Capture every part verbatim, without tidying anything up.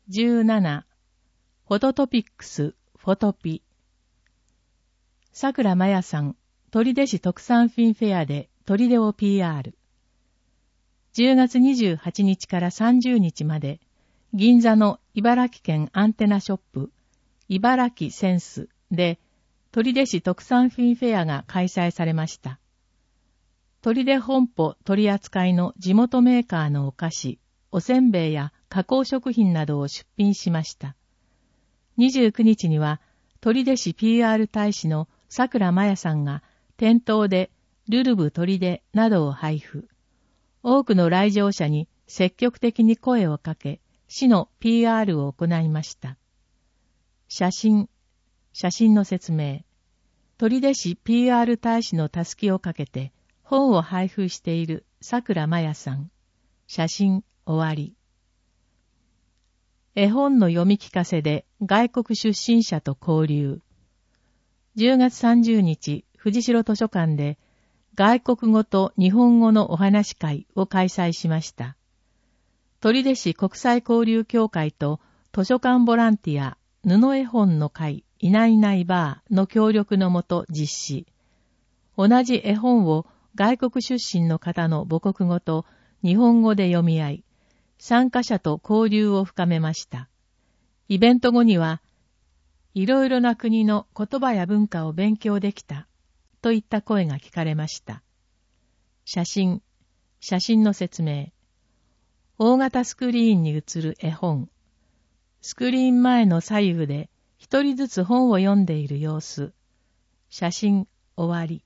じゅうなな、フォトトピックス、フォトピ。桜まやさん、取手市特産品フェアで取手を ピーアール。じゅうがつにじゅうはちにちからさんじゅうにちまで、銀座の茨城県アンテナショップ、茨城センスで、取手市特産品フェアが開催されました。取手本舗取扱いの地元メーカーのお菓子、おせんべいや加工食品などを出品しました。にじゅうくにちには、取手市 ピーアール 大使の桜まやさんが店頭でルルブ取手などを配布。多くの来場者に積極的に声をかけ、市の ピーアール を行いました。写真、写真の説明。取手市 ピーアール 大使のたすきをかけて本を配布している桜まやさん。写真終わり。絵本の読み聞かせで外国出身者と交流。じゅうがつさんじゅうにち、藤代図書館で外国語と日本語のお話会を開催しました。取手市国際交流協会と図書館ボランティア布絵本の会いないいないばーの協力のもと実施。同じ絵本を外国出身の方の母国語と日本語で読み合い、参加者と交流を深めました。イベント後には、いろいろな国の言葉や文化を勉強できた、といった声が聞かれました。写真、写真の説明。大型スクリーンに映る絵本。スクリーン前の左右で一人ずつ本を読んでいる様子。写真終わり。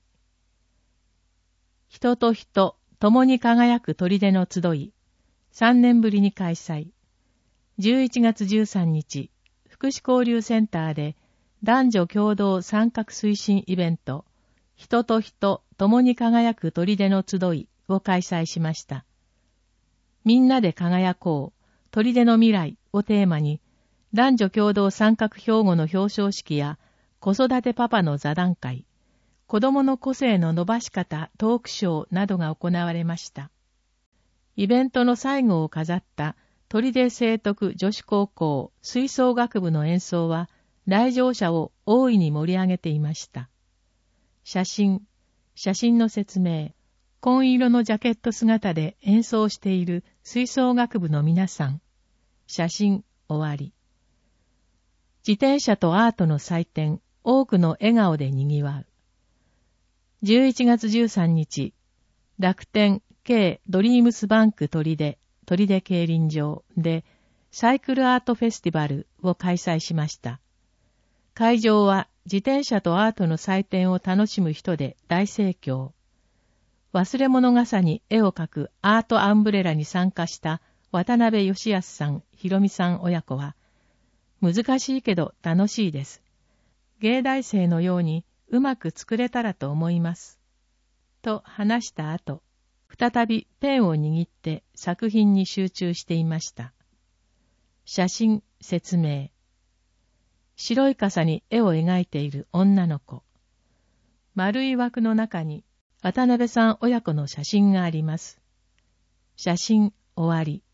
人と人、共に輝く取手の集い。さんねんぶりに開催。じゅういちがつじゅうさんにち、福祉交流センターで男女共同参画推進イベント、人と人、共に輝く取手の集いを開催しました。みんなで輝こう、取手の未来をテーマに、男女共同参画標語の表彰式や子育てパパの座談会、子供の個性の伸ばし方トークショーなどが行われました。イベントの最後を飾った取手聖徳女子高校吹奏楽部の演奏は来場者を大いに盛り上げていました。写真、写真の説明。紺色のジャケット姿で演奏している吹奏楽部の皆さん。写真終わり。自転車とアートの祭典、多くの笑顔で賑わう。じゅういちがつじゅうさんにち、楽天 K ドリームスバンク取手、取手競輪場でサイクルアートフェスティバルを開催しました。会場は自転車とアートの祭典を楽しむ人で大盛況。忘れ物傘に絵を描くアートアンブレラに参加した渡辺義康さん、ひろみさん親子は、難しいけど楽しいです。芸大生のようにうまく作れたらと思います。と話した後、再びペンを握って作品に集中していました。写真、説明。白い傘に絵を描いている女の子。丸い枠の中に渡辺さん親子の写真があります。写真終わり。